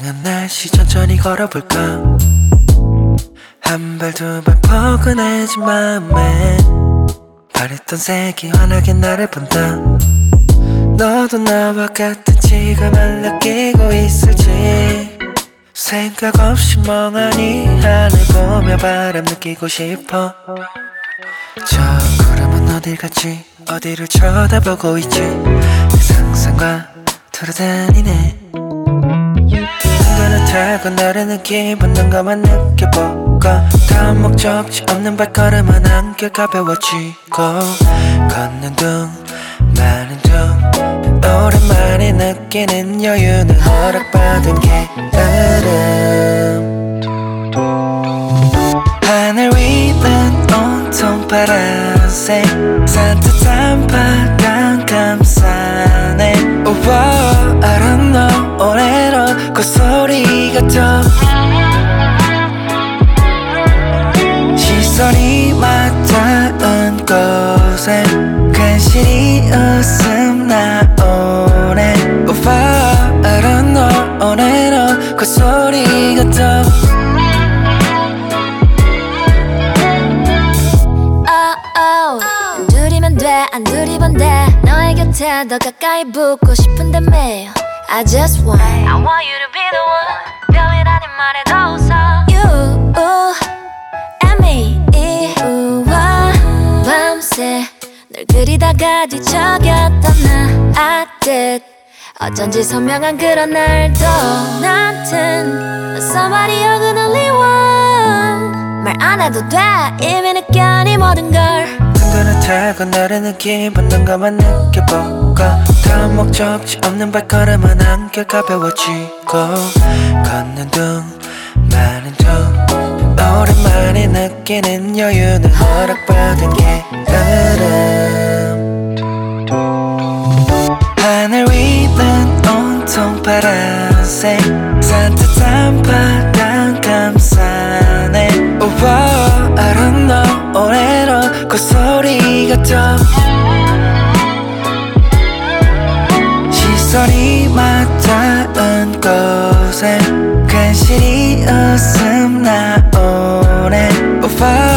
다양한 날씨 천천히 걸어볼까. 한 발 두 발 포근해진 마음에 바랬던 색이 환하게 나를 본다. 너도 나와 같은 지감을 느끼고 있을지. 생각 없이 멍하니 하늘 보며 바람 느끼고 싶어. 저 구름은 어딜 갔지? 어디를 쳐다보고 있지? 내 상상과 돌아다니네. 눈을 타고 나르는 기분 난감한 느껴보고 다음 목적지 없는 발걸음은 한결 가벼워지고 걷는 둥 마는 둥 오랜만에 느끼는 여유는 허락받은 게으름. 하늘 위는 온통 파란색 산뜻한 바람 감싸네. Oh, I don't know 올해로 콧소리가 더 시선이 맞닿은 곳에 간신히 웃음 나오네. Oh, I don't know 올해로 콧소리가 더 안 두리번데 너의 곁에 더 가까이 붙고 싶은데 매일 I just want you to be the one 별이라는 말에 더 웃어 You and me 우와 밤새 널 그리다가 뒤척였던 나 아득 어쩐지 선명한 그런 날도 나한텐 Somebody you're the only one 말 안 해도 돼 이미 느껴 네 모든 걸. 눈을 타고 나르는 기분 난감한 느껴보고 다음 목적지 없는 발걸음은 한결 가벼워지고 걷는 둥 마는 둥 오랜만에 느끼는 여유는 허락받은 게으름. 하늘 위는 온통 파란색 산뜻한 바람 감싸네. Oh, I don't know 올해로 콧소리가 더 시선이 맞닿은 곳에 간신히 웃음 나오네. Oh,